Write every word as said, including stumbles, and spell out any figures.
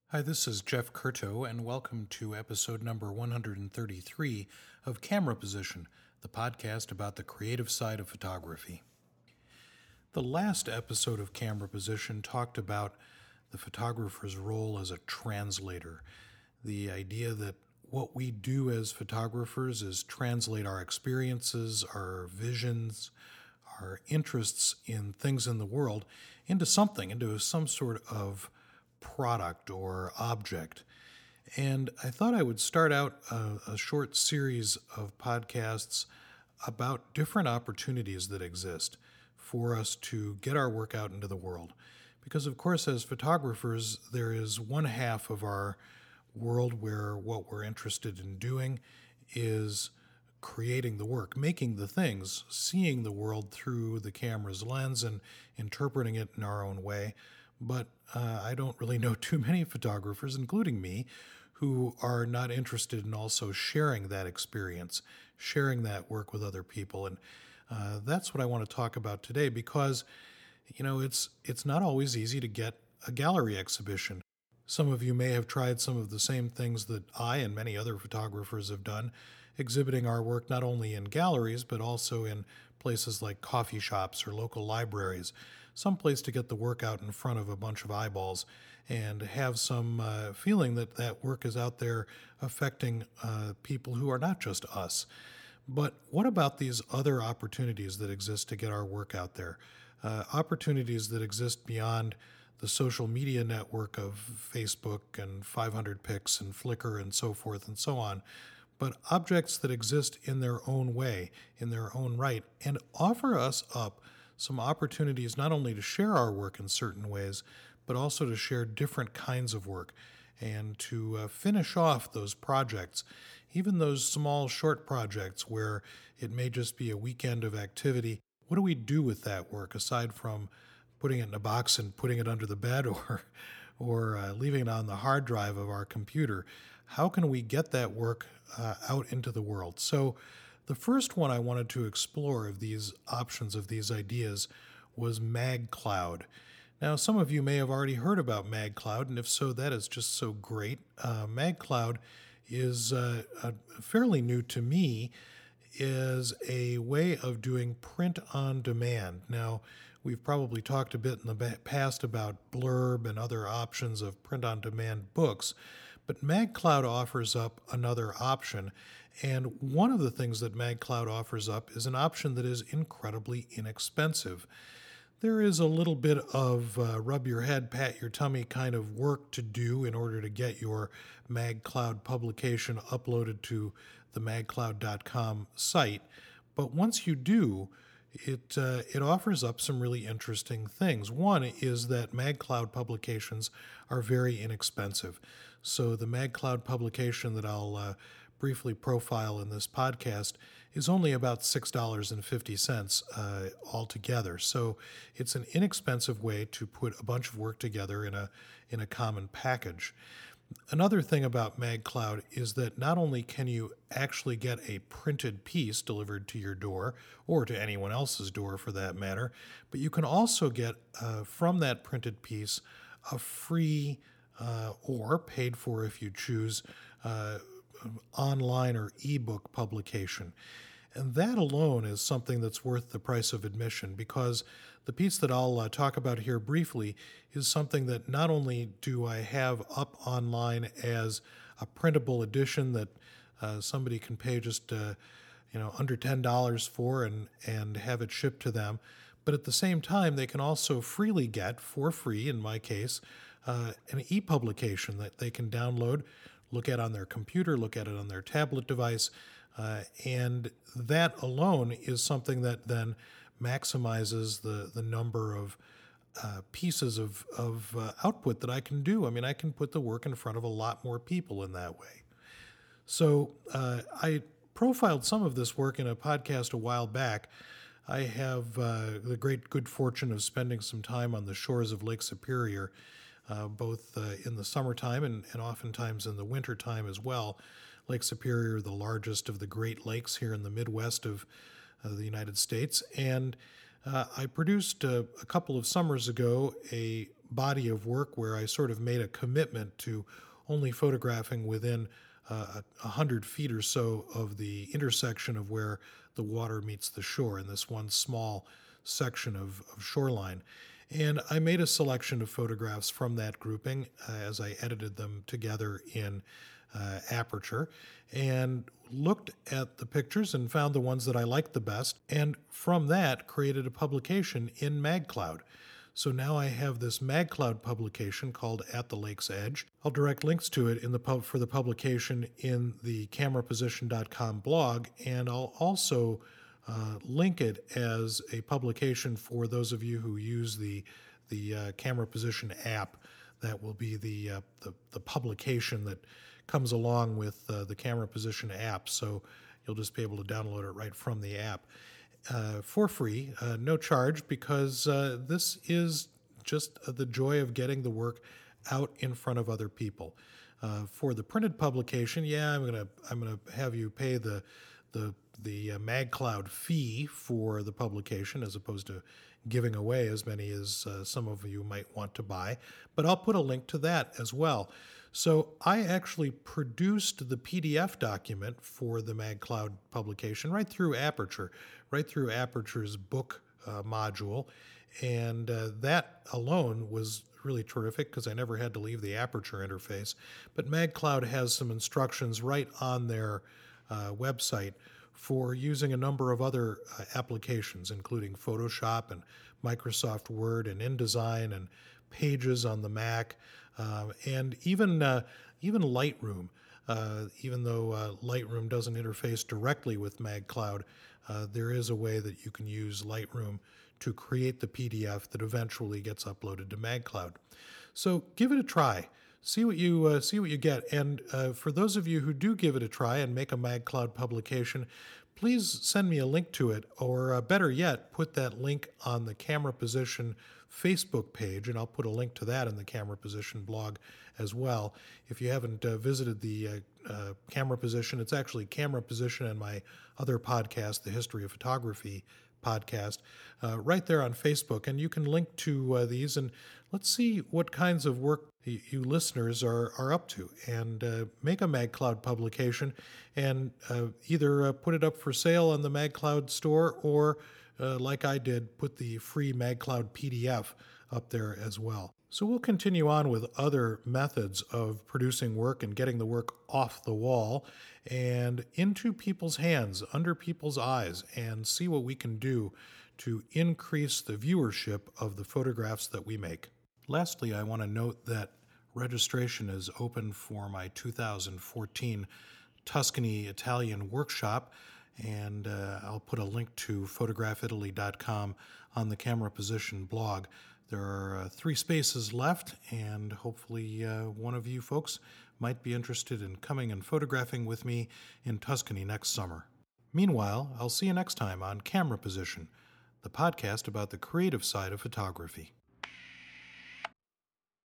Hi, this is Jeff Curto, and welcome to episode number one hundred thirty-three of Camera Position, the podcast about the creative side of photography. The last episode of Camera Position talked about the photographer's role as a translator, the idea that what we do as photographers is translate our experiences, our visions, our interests in things in the world into something, into some sort of product or object. And I thought I would start out a, a short series of podcasts about different opportunities that exist for us to get our work out into the world. Because, of course, as photographers, there is one half of our world where what we're interested in doing is creating the work, making the things, seeing the world through the camera's lens and interpreting it in our own way. But uh, I don't really know too many photographers, including me, who are not interested in also sharing that experience, sharing that work with other people. And uh, that's what I want to talk about today because, you know, it's it's not always easy to get a gallery exhibition. Some of you may have tried some of the same things that I and many other photographers have done, exhibiting our work not only in galleries, but also in places like coffee shops or local libraries, some place to get the work out in front of a bunch of eyeballs and have some uh, feeling that that work is out there affecting uh, people who are not just us. But what about these other opportunities that exist to get our work out there? Uh, opportunities that exist beyond the social media network of Facebook and five hundred pics and Flickr and so forth and so on, but objects that exist in their own way, in their own right, and offer us up some opportunities not only to share our work in certain ways, but also to share different kinds of work and to uh, finish off those projects, even those small short projects where it may just be a weekend of activity. What do we do with that work aside from putting it in a box and putting it under the bed or or uh, leaving it on the hard drive of our computer? How can we get that work uh, out into the world? So the first one I wanted to explore of these options, of these ideas, was MagCloud. Now, some of you may have already heard about MagCloud, and if so, that is just so great. Uh, MagCloud is uh, uh, fairly new to me, is a way of doing print on demand. Now, we've probably talked a bit in the past about Blurb and other options of print on demand books, but MagCloud offers up another option. And one of the things that MagCloud offers up is an option that is incredibly inexpensive. There is a little bit of uh, rub your head, pat your tummy kind of work to do in order to get your MagCloud publication uploaded to the magcloud dot com site. But once you do, it uh, it offers up some really interesting things. One is that MagCloud publications are very inexpensive. So the MagCloud publication that I'll uh, briefly profile in this podcast is only about six dollars and fifty cents uh, altogether. So it's an inexpensive way to put a bunch of work together in a in a common package. Another thing about MagCloud is that not only can you actually get a printed piece delivered to your door, or to anyone else's door for that matter, but you can also get uh, from that printed piece a free uh, or paid for if you choose uh, online or ebook publication. And that alone is something that's worth the price of admission, because the piece that I'll uh, talk about here briefly is something that not only do I have up online as a printable edition that uh, somebody can pay just uh, you know under ten dollars for and, and have it shipped to them, but at the same time they can also freely get, for free in my case, uh, an e-publication that they can download, look at on their computer, look at it on their tablet device, uh, and that alone is something that then maximizes the, the number of uh, pieces of, of uh, output that I can do. I mean, I can put the work in front of a lot more people in that way. So uh, I profiled some of this work in a podcast a while back. I have uh, the great good fortune of spending some time on the shores of Lake Superior, uh, both uh, in the summertime and, and oftentimes in the wintertime as well. Lake Superior, the largest of the Great Lakes here in the Midwest of uh, the United States. And uh, I produced uh, a couple of summers ago a body of work where I sort of made a commitment to only photographing within uh, a hundred feet or so of the intersection of where the water meets the shore in this one small section of, of shoreline. And I made a selection of photographs from that grouping uh, as I edited them together in uh, Aperture, and looked at the pictures and found the ones that I liked the best, and from that created a publication in MagCloud. So now I have this MagCloud publication called At the Lake's Edge. I'll direct links to it in the pub for the publication in the camera position dot com blog, and I'll also uh, link it as a publication for those of you who use the the uh, Camera Position app. That will be the uh, the, the publication that comes along with uh, the Camera Position app. So you'll just be able to download it right from the app. Uh, for free, uh, no charge, because uh, this is just uh, the joy of getting the work out in front of other people. Uh, for the printed publication, yeah, I'm gonna I'm gonna have you pay the the the uh, MagCloud fee for the publication, as opposed to giving away as many as uh, some of you might want to buy. But I'll put a link to that as well. So I actually produced the P D F document for the MagCloud publication right through Aperture, right through Aperture's book uh, module. And uh, that alone was really terrific because I never had to leave the Aperture interface. But MagCloud has some instructions right on their uh, website for using a number of other uh, applications, including Photoshop and Microsoft Word and InDesign and Pages on the Mac, uh, and even uh, even Lightroom. Uh, even though uh, Lightroom doesn't interface directly with MagCloud, uh, there is a way that you can use Lightroom to create the P D F that eventually gets uploaded to MagCloud. So give it a try. See what you uh, see what you get. And uh, for those of you who do give it a try and make a MagCloud publication, please send me a link to it, or uh, better yet, put that link on the Camera Position Facebook page, and I'll put a link to that in the Camera Position blog as well. If you haven't uh, visited the uh, uh, Camera Position, it's actually Camera Position and my other podcast, the History of Photography podcast, uh, right there on Facebook. And you can link to uh, these, and let's see what kinds of work you, you listeners are, are up to, and uh, make a MagCloud publication and uh, either uh, put it up for sale on the MagCloud store, or uh, like I did, put the free MagCloud P D F up there as well. So we'll continue on with other methods of producing work and getting the work off the wall and into people's hands, under people's eyes, and see what we can do to increase the viewership of the photographs that we make. Lastly, I want to note that registration is open for my two thousand fourteen Tuscany Italian workshop, and uh, I'll put a link to photograph italy dot com on the Camera Position blog. There are uh, three spaces left, and hopefully uh, one of you folks might be interested in coming and photographing with me in Tuscany next summer. Meanwhile, I'll see you next time on Camera Position, the podcast about the creative side of photography.